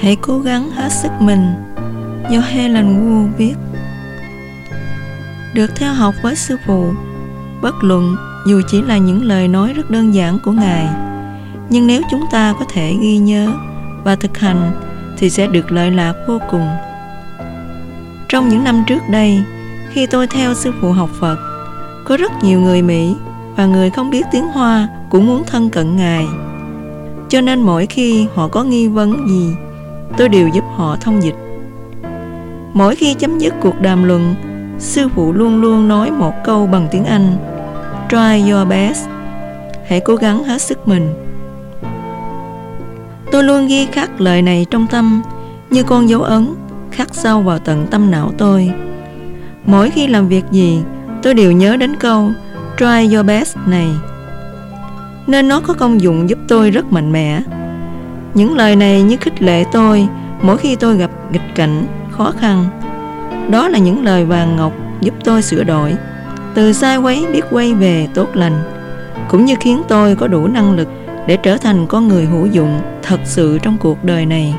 Hãy cố gắng hết sức mình, do Helen Wu viết. Được theo học với sư phụ, bất luận dù chỉ là những lời nói rất đơn giản của Ngài, nhưng nếu chúng ta có thể ghi nhớ và thực hành thì sẽ được lợi lạc vô cùng. Trong những năm trước đây, khi tôi theo sư phụ học Phật, có rất nhiều người Mỹ và người không biết tiếng Hoa cũng muốn thân cận Ngài. Cho nên mỗi khi họ có nghi vấn gì, tôi đều giúp họ thông dịch. Mỗi khi chấm dứt cuộc đàm luận, sư phụ luôn luôn nói một câu bằng tiếng Anh: Try your best. Hãy cố gắng hết sức mình. Tôi luôn ghi khắc lời này trong tâm, như con dấu ấn khắc sâu vào tận tâm não tôi. Mỗi khi làm việc gì, tôi đều nhớ đến câu Try your best này, nên nó có công dụng giúp tôi rất mạnh mẽ. Những lời này như khích lệ tôi mỗi khi tôi gặp nghịch cảnh, khó khăn. Đó là những lời vàng ngọc giúp tôi sửa đổi, từ sai quấy biết quay về tốt lành, cũng như khiến tôi có đủ năng lực để trở thành con người hữu dụng thật sự trong cuộc đời này.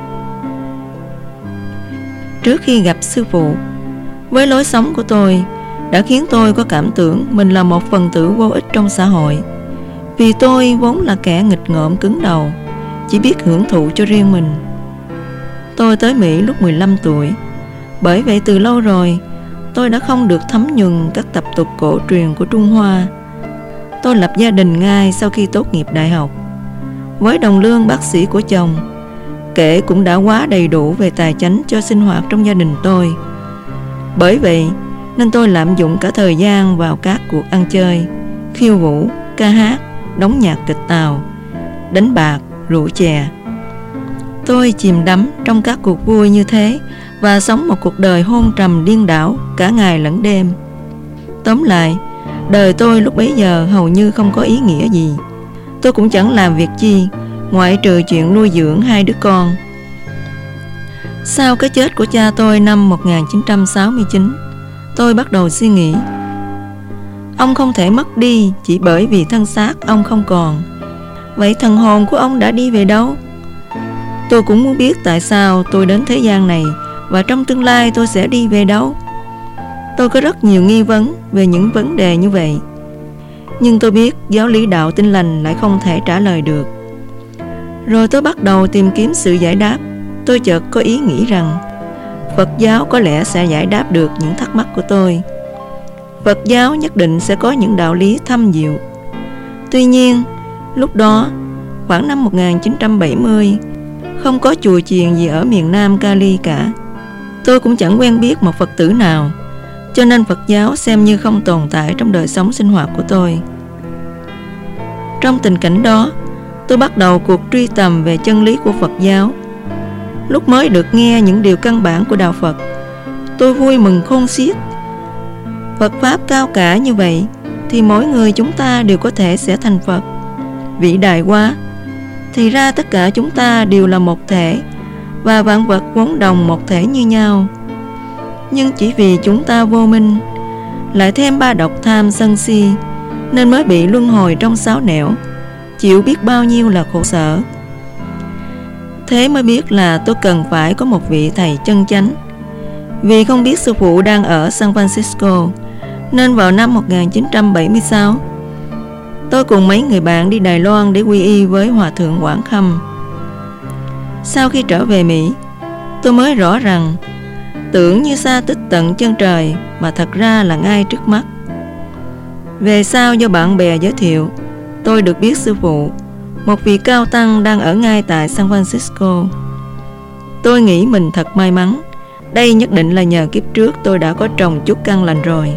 Trước khi gặp sư phụ, với lối sống của tôi đã khiến tôi có cảm tưởng mình là một phần tử vô ích trong xã hội, vì tôi vốn là kẻ nghịch ngợm cứng đầu, chỉ biết hưởng thụ cho riêng mình. Tôi tới Mỹ lúc 15 tuổi, bởi vậy từ lâu rồi tôi đã không được thấm nhuần các tập tục cổ truyền của Trung Hoa. Tôi lập gia đình ngay sau khi tốt nghiệp đại học, với đồng lương bác sĩ của chồng, kể cũng đã quá đầy đủ về tài chánh cho sinh hoạt trong gia đình tôi. Bởi vậy nên tôi lạm dụng cả thời gian vào các cuộc ăn chơi, khiêu vũ, ca hát, đóng nhạc kịch tàu, đánh bạc, rượu chè. Tôi chìm đắm trong các cuộc vui như thế và sống một cuộc đời hôn trầm điên đảo cả ngày lẫn đêm. Tóm lại, đời tôi lúc bấy giờ hầu như không có ý nghĩa gì. Tôi cũng chẳng làm việc chi ngoại trừ chuyện nuôi dưỡng 2 đứa con. Sau cái chết của cha tôi năm 1969, tôi bắt đầu suy nghĩ, ông không thể mất đi chỉ bởi vì thân xác ông không còn. Vậy thần hồn của ông đã đi về đâu? Tôi cũng muốn biết tại sao tôi đến thế gian này, và trong tương lai tôi sẽ đi về đâu. Tôi có rất nhiều nghi vấn về những vấn đề như vậy, nhưng tôi biết giáo lý đạo Tin Lành lại không thể trả lời được. Rồi tôi bắt đầu tìm kiếm sự giải đáp. Tôi chợt có ý nghĩ rằng Phật giáo có lẽ sẽ giải đáp được những thắc mắc của tôi. Phật giáo nhất định sẽ có những đạo lý thâm diệu. Tuy nhiên, lúc đó, khoảng năm 1970, không có chùa chiền gì ở miền Nam Cali cả. Tôi cũng chẳng quen biết một Phật tử nào, cho nên Phật giáo xem như không tồn tại trong đời sống sinh hoạt của tôi. Trong tình cảnh đó, tôi bắt đầu cuộc truy tầm về chân lý của Phật giáo. Lúc mới được nghe những điều căn bản của đạo Phật, tôi vui mừng khôn xiết. Phật Pháp cao cả như vậy thì mỗi người chúng ta đều có thể sẽ thành Phật. Vĩ đại quá! Thì ra tất cả chúng ta đều là một thể, và vạn vật vốn đồng một thể như nhau. Nhưng chỉ vì chúng ta vô minh, lại thêm 3 độc tham sân si, nên mới bị luân hồi trong 6 nẻo, chịu biết bao nhiêu là khổ sở. Thế mới biết là tôi cần phải có một vị thầy chân chánh. Vì không biết sư phụ đang ở San Francisco, nên vào năm 1976, tôi cùng mấy người bạn đi Đài Loan để quy y với Hòa thượng Quảng Khâm. Sau khi trở về Mỹ, tôi mới rõ rằng tưởng như xa tích tận chân trời mà thật ra là ngay trước mắt. Về sau do bạn bè giới thiệu, tôi được biết sư phụ, một vị cao tăng đang ở ngay tại San Francisco. Tôi nghĩ mình thật may mắn. Đây nhất định là nhờ kiếp trước tôi đã có trồng chút căn lành rồi.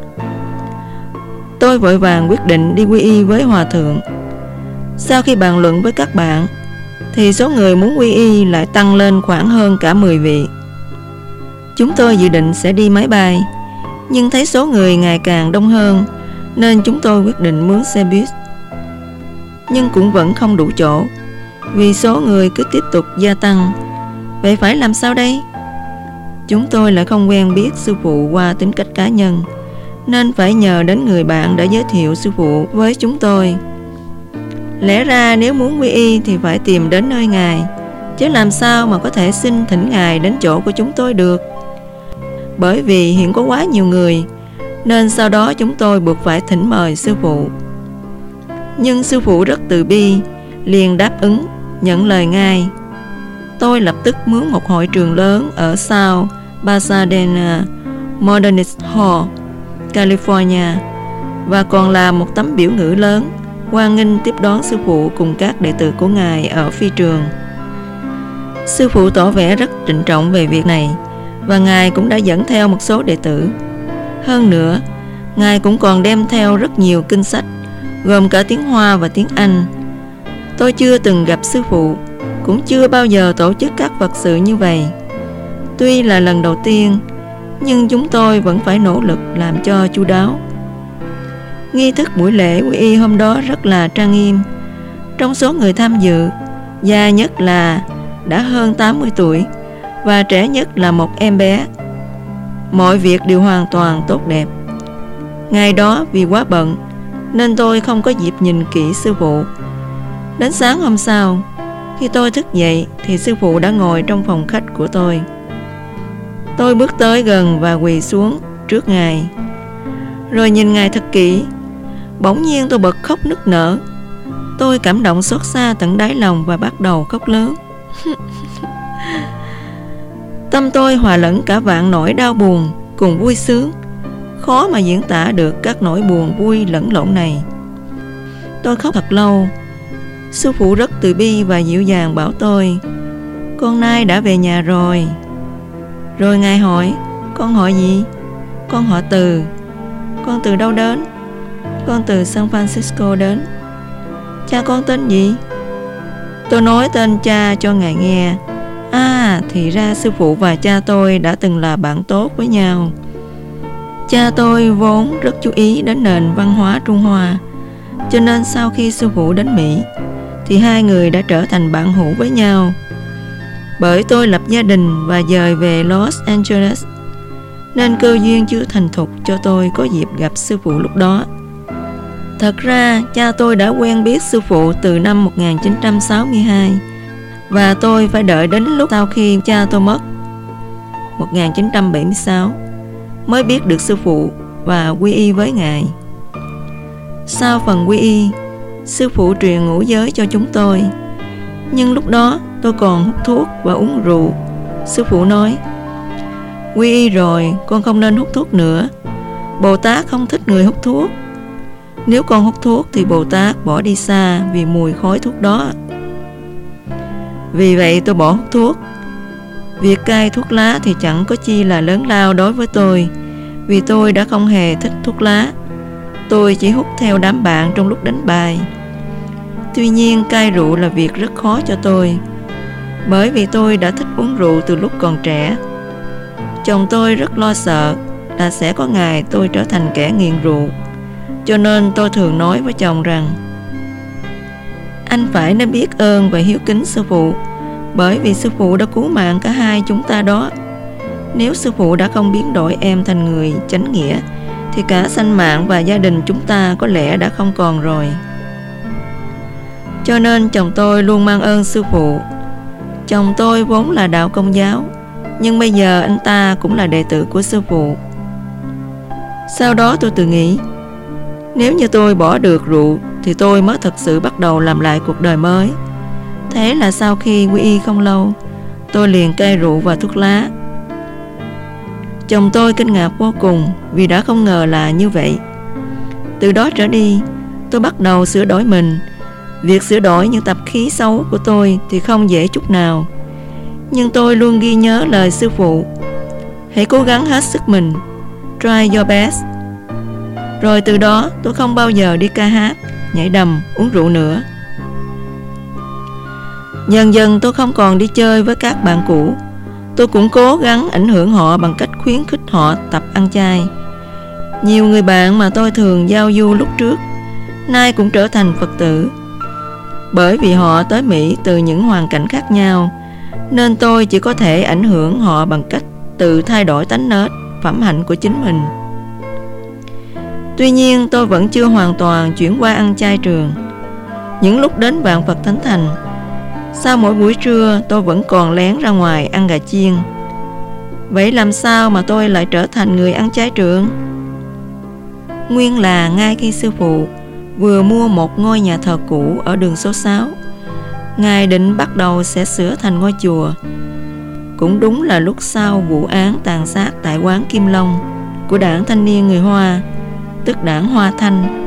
Tôi vội vàng quyết định đi quy y với Hòa thượng. Sau khi bàn luận với các bạn, thì số người muốn quy y lại tăng lên khoảng hơn cả 10 vị. Chúng tôi dự định sẽ đi máy bay, nhưng thấy số người ngày càng đông hơn, nên chúng tôi quyết định mướn xe buýt. Nhưng cũng vẫn không đủ chỗ, vì số người cứ tiếp tục gia tăng. Vậy phải làm sao đây? Chúng tôi lại không quen biết sư phụ qua tính cách cá nhân, nên phải nhờ đến người bạn đã giới thiệu sư phụ với chúng tôi. Lẽ ra nếu muốn quy y thì phải tìm đến nơi Ngài, chứ làm sao mà có thể xin thỉnh Ngài đến chỗ của chúng tôi được. Bởi vì hiện có quá nhiều người, nên sau đó chúng tôi buộc phải thỉnh mời sư phụ. Nhưng sư phụ rất từ bi, liền đáp ứng, nhận lời ngay. Tôi lập tức mướn một hội trường lớn ở South Pasadena Modernist Hall, California, và còn làm một tấm biểu ngữ lớn hoan nghênh tiếp đón sư phụ cùng các đệ tử của Ngài ở phi trường. Sư phụ tỏ vẻ rất trịnh trọng về việc này, và Ngài cũng đã dẫn theo một số đệ tử. Hơn nữa, Ngài cũng còn đem theo rất nhiều kinh sách, gồm cả tiếng Hoa và tiếng Anh. Tôi chưa từng gặp sư phụ, cũng chưa bao giờ tổ chức các vật sự như vậy. Tuy là lần đầu tiên, nhưng chúng tôi vẫn phải nỗ lực làm cho chu đáo. Nghi thức buổi lễ quy y hôm đó rất là trang nghiêm. Trong số người tham dự, già nhất là đã hơn 80 tuổi và trẻ nhất là một em bé. Mọi việc đều hoàn toàn tốt đẹp. Ngày đó vì quá bận nên tôi không có dịp nhìn kỹ sư phụ. Đến sáng hôm sau, khi tôi thức dậy thì sư phụ đã ngồi trong phòng khách của tôi. Tôi bước tới gần và quỳ xuống trước Ngài, rồi nhìn Ngài thật kỹ. Bỗng nhiên tôi bật khóc nức nở. Tôi cảm động xót xa tận đáy lòng và bắt đầu khóc lớn. Tâm tôi hòa lẫn cả vạn nỗi đau buồn cùng vui sướng, khó mà diễn tả được các nỗi buồn vui lẫn lộn này. Tôi khóc thật lâu. Sư phụ rất từ bi và dịu dàng bảo tôi: con nay đã về nhà rồi. Rồi Ngài hỏi: con họ gì? Con họ Từ. Con từ đâu đến? Con từ San Francisco đến. Cha con tên gì? Tôi nói tên cha cho Ngài nghe. Thì ra sư phụ và cha tôi đã từng là bạn tốt với nhau. Cha tôi vốn rất chú ý đến nền văn hóa Trung Hoa, cho nên sau khi sư phụ đến Mỹ thì hai người đã trở thành bạn hữu với nhau. Bởi tôi lập gia đình và dời về Los Angeles, nên cơ duyên chưa thành thục cho tôi có dịp gặp sư phụ lúc đó. Thật ra cha tôi đã quen biết sư phụ từ năm 1962, và tôi phải đợi đến lúc sau khi cha tôi mất 1976 mới biết được sư phụ và quy y với Ngài. Sau phần quy y, sư phụ truyền ngũ giới cho chúng tôi. Nhưng lúc đó tôi còn hút thuốc và uống rượu. Sư phụ nói: quy y rồi con không nên hút thuốc nữa. Bồ Tát không thích người hút thuốc. Nếu con hút thuốc thì Bồ Tát bỏ đi xa vì mùi khói thuốc đó. Vì vậy tôi bỏ hút thuốc. Việc cai thuốc lá thì chẳng có chi là lớn lao đối với tôi, vì tôi đã không hề thích thuốc lá. Tôi chỉ hút theo đám bạn trong lúc đánh bài. Tuy nhiên cai rượu là việc rất khó cho tôi, bởi vì tôi đã thích uống rượu từ lúc còn trẻ. Chồng tôi rất lo sợ là sẽ có ngày tôi trở thành kẻ nghiện rượu, cho nên tôi thường nói với chồng rằng: anh phải nên biết ơn và hiếu kính sư phụ, bởi vì sư phụ đã cứu mạng cả hai chúng ta đó. Nếu sư phụ đã không biến đổi em thành người chánh nghĩa thì cả sanh mạng và gia đình chúng ta có lẽ đã không còn rồi. Cho nên chồng tôi luôn mang ơn sư phụ. Chồng tôi vốn là đạo Công giáo, nhưng bây giờ anh ta cũng là đệ tử của sư phụ. Sau đó tôi tự nghĩ, nếu như tôi bỏ được rượu thì tôi mới thật sự bắt đầu làm lại cuộc đời mới. Thế là sau khi quy y không lâu, tôi liền cai rượu và thuốc lá. Chồng tôi kinh ngạc vô cùng vì đã không ngờ là như vậy. Từ đó trở đi, tôi bắt đầu sửa đổi mình. Việc sửa đổi những tập khí xấu của tôi thì không dễ chút nào, nhưng tôi luôn ghi nhớ lời sư phụ: hãy cố gắng hết sức mình, try your best. Rồi từ đó tôi không bao giờ đi ca hát, nhảy đầm, uống rượu nữa. Dần dần tôi không còn đi chơi với các bạn cũ. Tôi cũng cố gắng ảnh hưởng họ bằng cách khuyến khích họ tập ăn chay. Nhiều người bạn mà tôi thường giao du lúc trước nay cũng trở thành Phật tử. Bởi vì họ tới Mỹ từ những hoàn cảnh khác nhau, nên tôi chỉ có thể ảnh hưởng họ bằng cách tự thay đổi tánh nết, phẩm hạnh của chính mình. Tuy nhiên tôi vẫn chưa hoàn toàn chuyển qua ăn chay trường. Những lúc đến Vạn Phật Thánh Thành, Sau mỗi buổi trưa tôi vẫn còn lén ra ngoài ăn gà chiên. Vậy làm sao mà tôi lại trở thành người ăn chay trường? Nguyên là ngay khi sư phụ vừa mua một ngôi nhà thờ cũ ở đường số 6, Ngài định bắt đầu sẽ sửa thành ngôi chùa. Cũng đúng là lúc sau vụ án tàn sát tại quán Kim Long của đảng thanh niên người Hoa, tức đảng Hoa Thanh.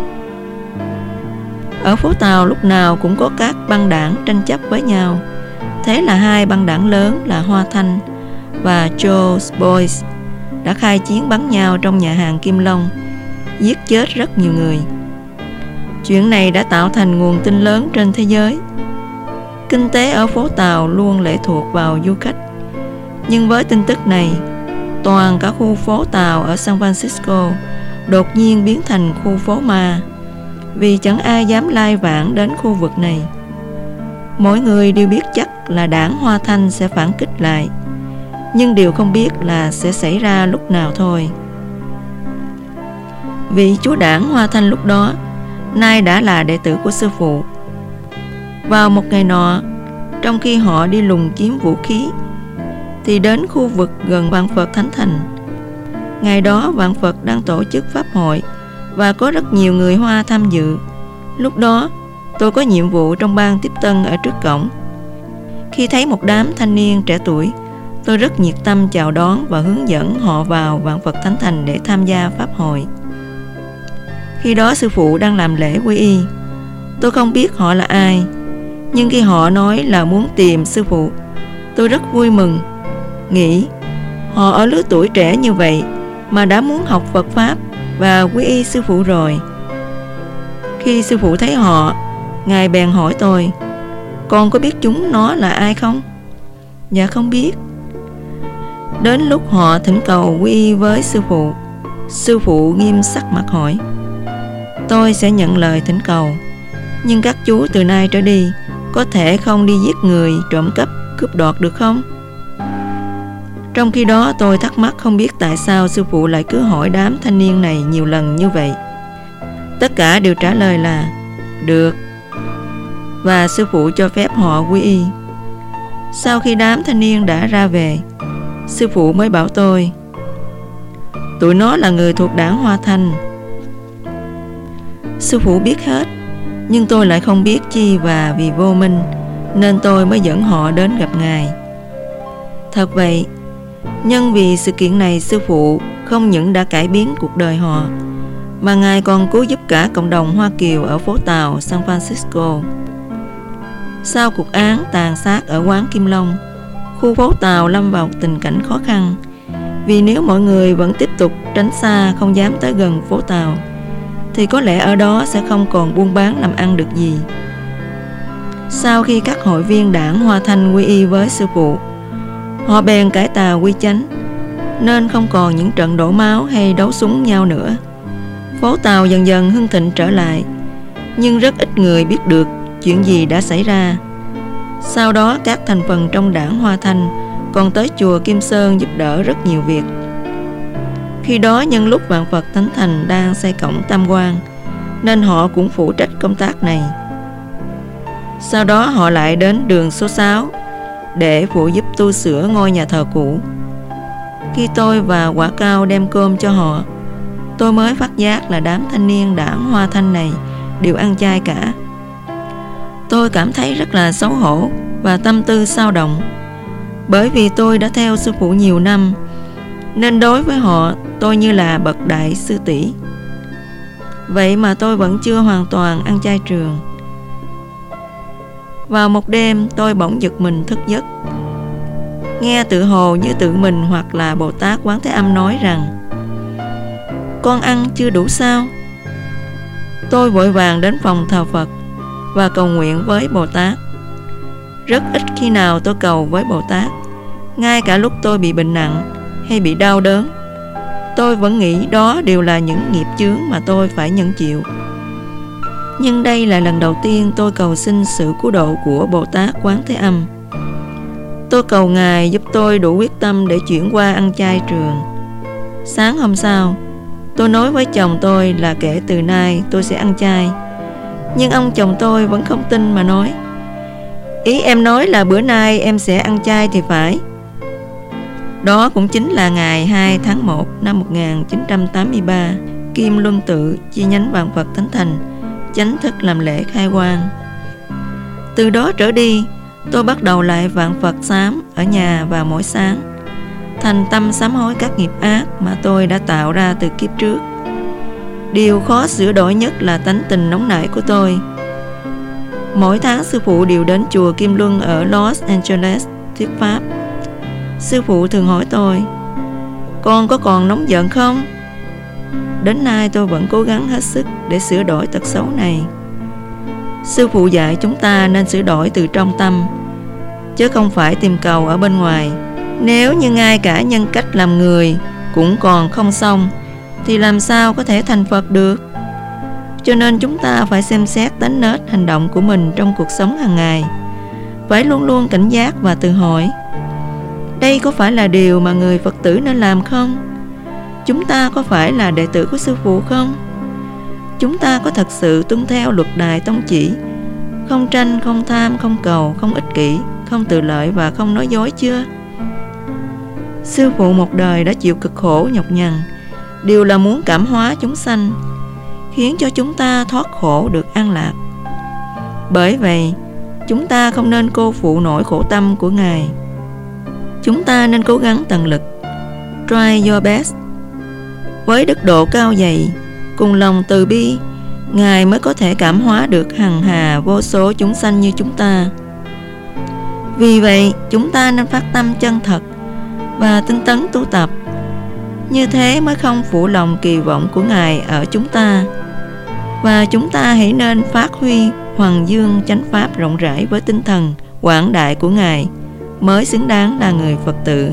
Ở phố Tàu lúc nào cũng có các băng đảng tranh chấp với nhau. Thế là hai băng đảng lớn là Hoa Thanh và Joe's Boys đã khai chiến bắn nhau trong nhà hàng Kim Long, giết chết rất nhiều người. Chuyện này đã tạo thành nguồn tin lớn trên thế giới. Kinh tế ở phố Tàu luôn lệ thuộc vào du khách. Nhưng với tin tức này, toàn cả khu phố Tàu ở San Francisco đột nhiên biến thành khu phố ma, vì chẳng ai dám lai vãng đến khu vực này. Mỗi người đều biết chắc là đảng Hoa Thanh sẽ phản kích lại, nhưng điều không biết là sẽ xảy ra lúc nào thôi. Vị chúa đảng Hoa Thanh lúc đó nay đã là đệ tử của sư phụ. Vào một ngày nọ, trong khi họ đi lùng chiếm vũ khí, thì đến khu vực gần Vạn Phật Thánh Thành. Ngày đó Vạn Phật đang tổ chức pháp hội và có rất nhiều người Hoa tham dự. Lúc đó tôi có nhiệm vụ trong ban tiếp tân ở trước cổng. Khi thấy một đám thanh niên trẻ tuổi, tôi rất nhiệt tâm chào đón và hướng dẫn họ vào Vạn Phật Thánh Thành để tham gia pháp hội. Khi đó sư phụ đang làm lễ quy y. Tôi không biết họ là ai, nhưng khi họ nói là muốn tìm sư phụ, tôi rất vui mừng, nghĩ họ ở lứa tuổi trẻ như vậy mà đã muốn học Phật Pháp và quy y sư phụ rồi. Khi sư phụ thấy họ, Ngài bèn hỏi tôi: "Con có biết chúng nó là ai không?" "Dạ không biết." Đến lúc họ thỉnh cầu quy y với sư phụ nghiêm sắc mặt hỏi: "Tôi sẽ nhận lời thỉnh cầu, nhưng các chú từ nay trở đi có thể không đi giết người, trộm cắp, cướp đoạt được không?" Trong khi đó tôi thắc mắc không biết tại sao sư phụ lại cứ hỏi đám thanh niên này nhiều lần như vậy. Tất cả đều trả lời là được, và sư phụ cho phép họ quy y. Sau khi đám thanh niên đã ra về, sư phụ mới bảo tôi: "Tụi nó là người thuộc đảng Hoa Thanh." Sư phụ biết hết, nhưng tôi lại không biết chi, và vì vô minh nên tôi mới dẫn họ đến gặp Ngài. Thật vậy, nhân vì sự kiện này, sư phụ không những đã cải biến cuộc đời họ, mà Ngài còn cứu giúp cả cộng đồng Hoa Kiều ở phố Tàu, San Francisco. Sau cuộc án tàn sát ở quán Kim Long, khu phố Tàu lâm vào tình cảnh khó khăn, vì nếu mọi người vẫn tiếp tục tránh xa, không dám tới gần phố Tàu, thì có lẽ ở đó sẽ không còn buôn bán làm ăn được gì. Sau khi các hội viên đảng Hoa Thanh quy y với sư phụ, họ bèn cải tà quy chánh, nên không còn những trận đổ máu hay đấu súng nhau nữa. Phố Tàu dần dần hưng thịnh trở lại, nhưng rất ít người biết được chuyện gì đã xảy ra. Sau đó các thành phần trong đảng Hoa Thanh còn tới chùa Kim Sơn giúp đỡ rất nhiều việc. Khi đó nhân lúc Vạn Phật Thánh Thành đang xây cổng Tam Quan, nên họ cũng phụ trách công tác này. Sau đó họ lại đến đường số 6 để phụ giúp tu sửa ngôi nhà thờ cũ. Khi tôi và Quả Cao đem cơm cho họ, tôi mới phát giác là đám thanh niên đảng Hoa Thanh này đều ăn chay cả. Tôi cảm thấy rất là xấu hổ và tâm tư xao động, bởi vì tôi đã theo sư phụ nhiều năm, nên đối với họ tôi như là bậc đại sư tỷ. Vậy mà tôi vẫn chưa hoàn toàn ăn chay trường. Vào một đêm tôi bỗng giật mình thức giấc, nghe tự hồ như tự mình hoặc là Bồ Tát Quán Thế Âm nói rằng: "Con ăn chưa đủ sao?" Tôi vội vàng đến phòng thờ Phật và cầu nguyện với Bồ Tát. Rất ít khi nào tôi cầu với Bồ Tát, ngay cả lúc tôi bị bệnh nặng hay bị đau đớn. Tôi vẫn nghĩ đó đều là những nghiệp chướng mà tôi phải nhận chịu. Nhưng đây là lần đầu tiên tôi cầu xin sự cứu độ của Bồ Tát Quán Thế Âm. Tôi cầu Ngài giúp tôi đủ quyết tâm để chuyển qua ăn chay trường. Sáng hôm sau, tôi nói với chồng tôi là kể từ nay tôi sẽ ăn chay. Nhưng ông chồng tôi vẫn không tin mà nói: Ý em nói là bữa nay em sẽ ăn chay thì phải. Đó cũng chính là ngày 2 tháng 1 năm 1983, Kim Luân Tự, chi nhánh Vạn Phật Thánh Thành, chánh thức làm lễ khai quang. Từ đó trở đi, tôi bắt đầu lại Vạn Phật sám ở nhà vào mỗi sáng, thành tâm sám hối các nghiệp ác mà tôi đã tạo ra từ kiếp trước. Điều khó sửa đổi nhất là tánh tình nóng nảy của tôi. Mỗi tháng sư phụ đều đến chùa Kim Luân ở Los Angeles thuyết pháp. Sư phụ thường hỏi tôi: con có còn nóng giận không? Đến nay tôi vẫn cố gắng hết sức để sửa đổi tật xấu này. Sư phụ dạy chúng ta nên sửa đổi từ trong tâm, chứ không phải tìm cầu ở bên ngoài. Nếu như ngay cả nhân cách làm người cũng còn không xong, thì làm sao có thể thành Phật được? Cho nên chúng ta phải xem xét tánh nết hành động của mình trong cuộc sống hàng ngày, phải luôn luôn cảnh giác và tự hỏi: đây có phải là điều mà người Phật tử nên làm không? Chúng ta có phải là đệ tử của sư phụ không? Chúng ta có thật sự tuân theo luật đài tông chỉ, không tranh, không tham, không cầu, không ích kỷ, không tự lợi và không nói dối chưa? Sư phụ một đời đã chịu cực khổ nhọc nhằn, đều là muốn cảm hóa chúng sanh, khiến cho chúng ta thoát khổ được an lạc. Bởi vậy, chúng ta không nên cô phụ nỗi khổ tâm của Ngài. Chúng ta nên cố gắng tận lực, try your best. Với đức độ cao dày, cùng lòng từ bi, Ngài mới có thể cảm hóa được hằng hà vô số chúng sanh như chúng ta. Vì vậy, chúng ta nên phát tâm chân thật và tinh tấn tu tập. Như thế mới không phụ lòng kỳ vọng của Ngài ở chúng ta. Và chúng ta hãy nên phát huy hoàng dương chánh pháp rộng rãi với tinh thần quảng đại của Ngài, mới xứng đáng là người Phật tử.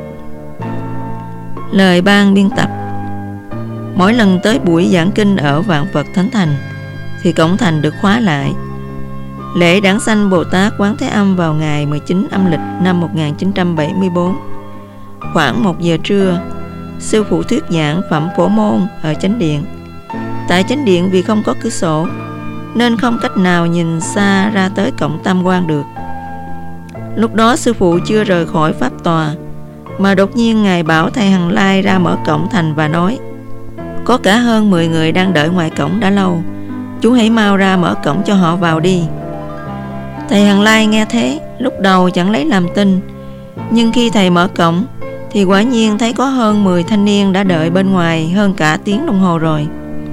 Lời ban biên tập: mỗi lần tới buổi giảng kinh ở Vạn Phật Thánh Thành thì cổng thành được khóa lại. Lễ đản sanh Bồ Tát Quán Thế Âm vào ngày 19 âm lịch năm 1974. Khoảng 1 giờ trưa, sư phụ thuyết giảng Phẩm Phổ Môn ở chánh điện. Tại chánh điện vì không có cửa sổ, nên không cách nào nhìn xa ra tới cổng Tam Quan được. Lúc đó sư phụ chưa rời khỏi pháp tòa, mà đột nhiên Ngài bảo thầy Hằng Lai ra mở cổng thành và nói: có cả hơn 10 người đang đợi ngoài cổng đã lâu, chú hãy mau ra mở cổng cho họ vào đi. Thầy Hằng Lai nghe thế, lúc đầu chẳng lấy làm tin, nhưng khi thầy mở cổng thì quả nhiên thấy có hơn 10 thanh niên đã đợi bên ngoài hơn cả tiếng đồng hồ rồi.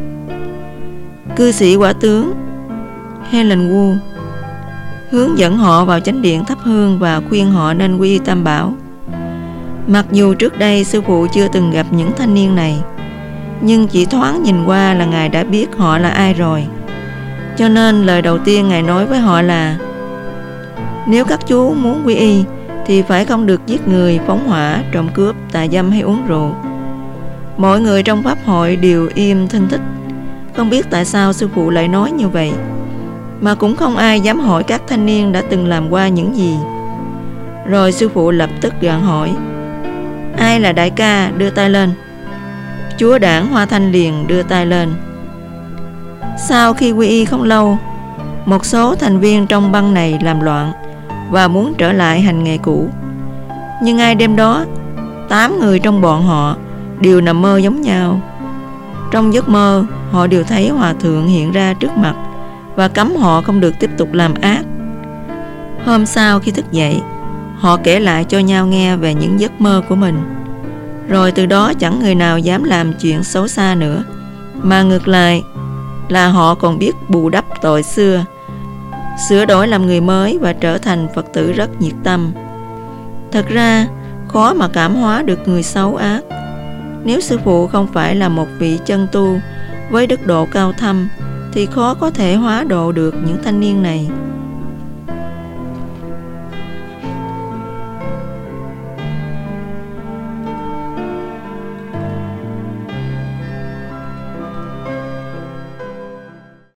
Cư sĩ quả tướng Helen Wu hướng dẫn họ vào chánh điện thắp hương và khuyên họ nên quy y Tam Bảo. Mặc dù trước đây sư phụ chưa từng gặp những thanh niên này, nhưng chỉ thoáng nhìn qua là Ngài đã biết họ là ai rồi. Cho nên lời đầu tiên Ngài nói với họ là: nếu các chú muốn quy y thì phải không được giết người, phóng hỏa, trộm cướp, tà dâm hay uống rượu. Mọi người trong pháp hội đều im thinh thích, không biết tại sao sư phụ lại nói như vậy, mà cũng không ai dám hỏi các thanh niên đã từng làm qua những gì. Rồi sư phụ lập tức gặng hỏi: ai là đại ca, đưa tay lên. Chúa Đảng Hoa Thanh liền đưa tay lên. Sau khi quy y không lâu, một số thành viên trong băng này làm loạn và muốn trở lại hành nghề cũ. Nhưng ngay đêm đó, 8 người trong bọn họ đều nằm mơ giống nhau. Trong giấc mơ, họ đều thấy hòa thượng hiện ra trước mặt và cấm họ không được tiếp tục làm ác. Hôm sau khi thức dậy, họ kể lại cho nhau nghe về những giấc mơ của mình. Rồi từ đó chẳng người nào dám làm chuyện xấu xa nữa, mà ngược lại là họ còn biết bù đắp tội xưa, sửa đổi làm người mới và trở thành Phật tử rất nhiệt tâm. Thật ra khó mà cảm hóa được người xấu ác. Nếu sư phụ không phải là một vị chân tu với đức độ cao thâm thì khó có thể hóa độ được những thanh niên này.